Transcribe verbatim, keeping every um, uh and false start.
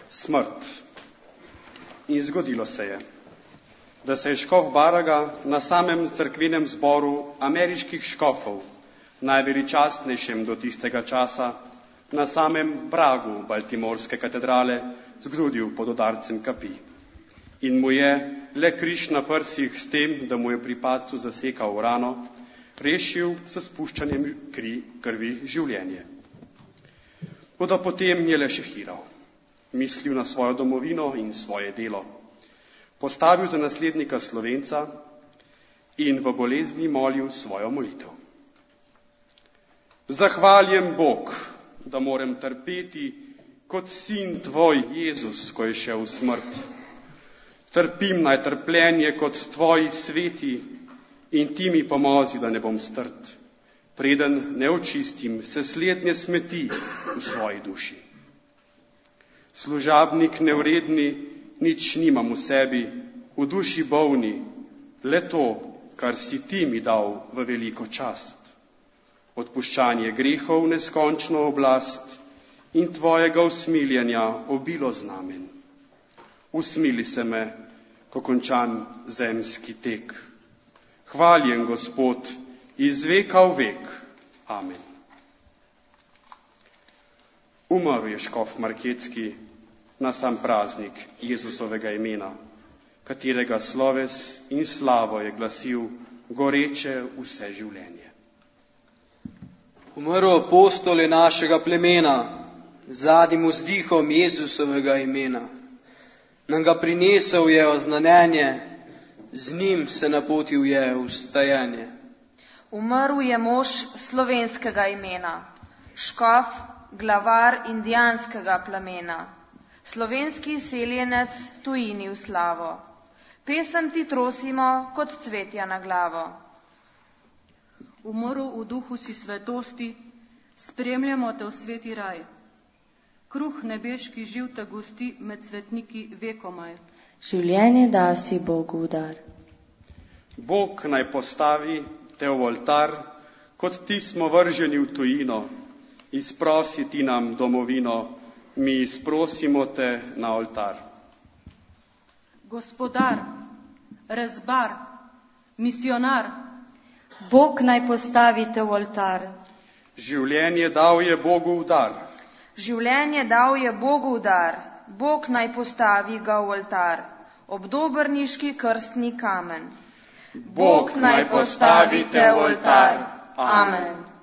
Smrt. In zgodilo se je, da se je škof Baraga na samem cerkvenem zboru ameriških škofov, najveličastnejšem do tistega časa, na samem pragu baltimorske katedrale zgrudil pod udarcem kapi. In mu je le križ na prsih s tem, da mu je pri padcu zasekal rano, rešil s spuščanjem kri, krvi življenje. Toda potem je le šehiral, mislil na svojo domovino in svoje delo, postavil za naslednika Slovenca in v bolezni molil svojo molitev. Zahvaljen Bog, da morem trpeti kot sin tvoj Jezus, ko je šel v smrt. Trpim naj trpljenje kot tvoji sveti in ti mi pomozi, da ne bom strt, preden ne očistim se slednje smeti v svoji duši. Služabnik nevredni, nič nimam v sebi, v duši bolni, le to, kar si ti mi dal v veliko čast. Odpuščanje grehov, neskončno oblast in tvojega usmiljenja obilo znamen. Usmili se me, ko končan zemski tek. Hvaljen Gospod, iz veka v vek. Amen. Umrl je škof Marketski na sam praznik Jezusovega imena, katerega sloves in slavo je glasil goreče vse življenje. Umrl apostol je našega plemena, zadnjim vzdihom Jezusovega imena. Nam ga prinesel je oznanjenje, z njim se napotil je v stajanje. Umrl je mož slovenskega imena, škof, glavar indijanskega plemena, slovenski izseljenec tujini v slavo. Pesem ti trosimo kot cvetja na glavo. Umrl v duhu si svetosti, spremljamo te v sveti raj. Kruh nebeški živ te gosti med svetniki vekomaj. Življenje dasi Bogu v dar. Bog naj postavi te v oltar, kot ti smo vrženi v tujino, izprosi ti nam domovino, mi izprosimo te na oltar. Gospodar, rezbar, misionar, Bog naj postavi te v oltar. Življenje dal je Bogu v dar. Življenje dal je Bogu v dar, Bog naj postavi ga v oltar, ob dobrniški krstni kamen. Bog naj postavi te v oltar. Amen.